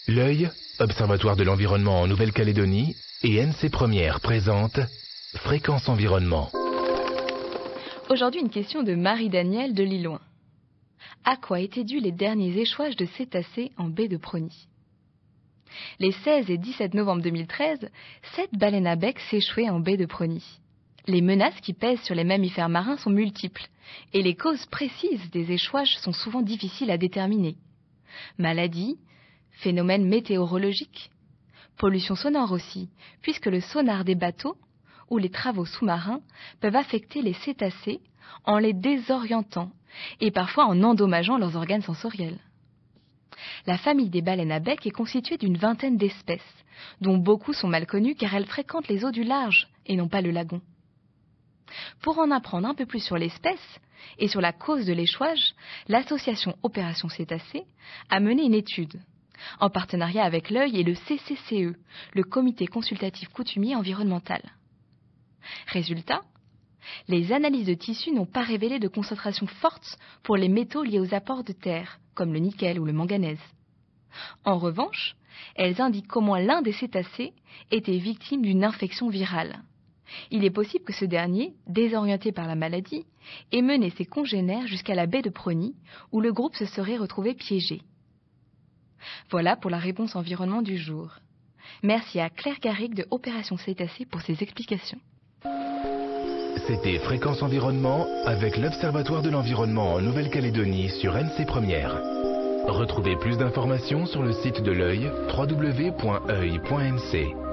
L'œil, Observatoire de l'environnement en Nouvelle-Calédonie, et NC Première présente Fréquence Environnement. Aujourd'hui, une question de Marie-Danielle de Lilloin. À quoi étaient dus les derniers échouages de cétacés en baie de Prony? Les 16 et 17 novembre 2013, 7 baleines à bec s'échouaient en baie de Prony. Les menaces qui pèsent sur les mammifères marins sont multiples et les causes précises des échouages sont souvent difficiles à déterminer. Maladies, phénomènes météorologiques, pollution sonore aussi, puisque le sonar des bateaux ou les travaux sous-marins peuvent affecter les cétacés en les désorientant et parfois en endommageant leurs organes sensoriels. La famille des baleines à bec est constituée d'une vingtaine d'espèces, dont beaucoup sont mal connues car elles fréquentent les eaux du large et non pas le lagon. Pour en apprendre un peu plus sur l'espèce et sur la cause de l'échouage, l'association Opération Cétacés a mené une étude, en partenariat avec l'œil et le CCCE, le Comité consultatif coutumier environnemental. Résultat, les analyses de tissus n'ont pas révélé de concentration forte pour les métaux liés aux apports de terre, comme le nickel ou le manganèse. En revanche, elles indiquent qu'au moins l'un des cétacés était victime d'une infection virale. Il est possible que ce dernier, désorienté par la maladie, ait mené ses congénères jusqu'à la baie de Prony, où le groupe se serait retrouvé piégé. Voilà pour la réponse environnement du jour. Merci à Claire Garrigue de Opération Cétacés pour ses explications. C'était Fréquence Environnement avec l'Observatoire de l'environnement en Nouvelle-Calédonie sur NC Première. Retrouvez plus d'informations sur le site de l'œil www.oeil.nc.